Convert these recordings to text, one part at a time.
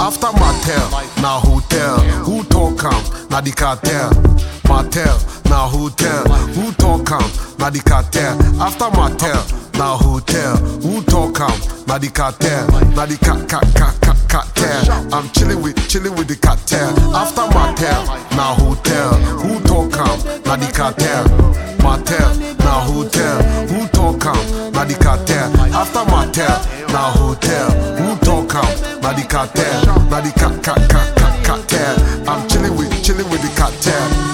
After Mattel, na hotel. Who talk am? Na the cartel. Mattel, na hotel. Who talk am? Na the cartel. After Mattel, na hotel. Who talk am? Na the cartel. Na the cartel. I'm chilling with the cartel. After Mattel, na hotel. Who talk am? Na the cartel. Mattel, na hotel. Who talk am? Na the cartel. After Mattel, na hotel. Who talk am? Na the cartel. Na the cartel. I'm chilling with the cartel.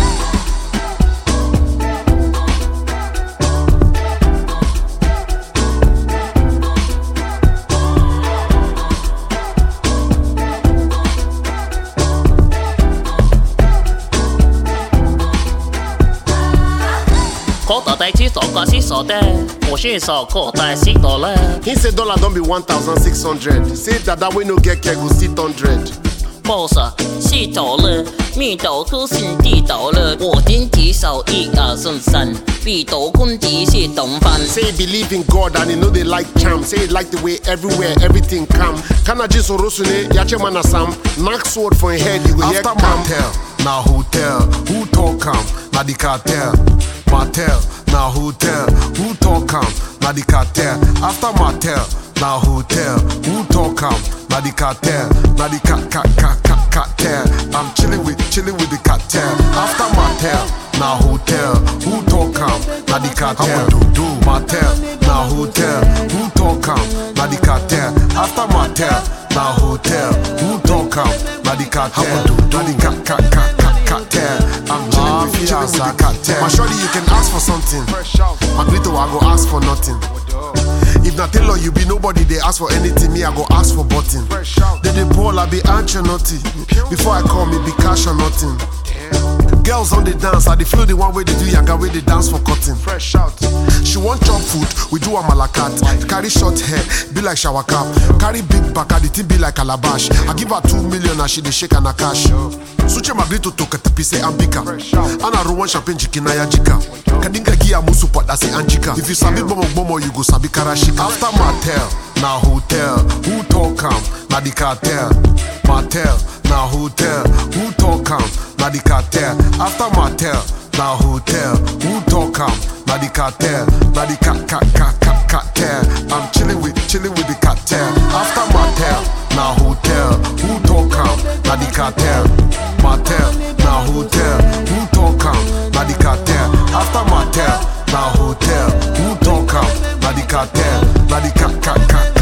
口袋袋只手挂是手的，我是手口袋是多了。 He say dollar don't be 1,600. Say that we no get care go sit 100. boss 是多了，密度出现地道了。我点几手1、2、3、3，密度kun只是懂饭。 Say he believe in God and he know they like charm. Say he like the way everywhere everything come. Kanaji sorosune yache mana sam. Knock sword for him head you go hear come. After Mattel, na hotel. Who talk am? Na the cartel. Mattel, na hotel. Who talk am? Na the cartel. After Mattel, na hotel. Who talk am? Na the cartel. Na the cartel. I'm chilling with the cartel. After Mattel, na hotel. Who talk am? Na the cartel. Mattel, na hotel. Who talk am? Na the cartel. After Mattel, na hotel. Who talk am? Na the cartel. Na the cartel. I'm chilling with the cartel. My shorty, you can ask for something. Magrito, I go ask for nothing. If not Taylor, you be nobody, they ask for anything. Me, I go ask for button. Then they ball, I be answer nothing. Before I call me, be cash or nothing. Girls on the dance, I dey feel the one way they do yanga, way they dance for cotton. Fresh out. She want chop food, we do a malakat. Carry short hair, be like shower cap. Carry big back, the thing be like calabash. I give her 2 million and she dey shake and a cash. Suche magrito to katapise ambika. Ana rowan champagne jikina ya jika. Kadinga gia musu pot that's anjika. If you sabi bomo, you go sabi karashika. After Mattel, na hotel. Who talk am? Na the cartel. Mattel, na hotel. Who talk am? Na the cartel. After Mattel, na hotel. Who talk am? Na the cartel. Na the cartel. I'm chilling with the cartel. After Mattel, na hotel. Who talk am? Na the cartel. Mattel, na hotel. Who talk am? Na the cartel. After Mattel, na hotel. Who talk am? Na the cartel. Na the cartel.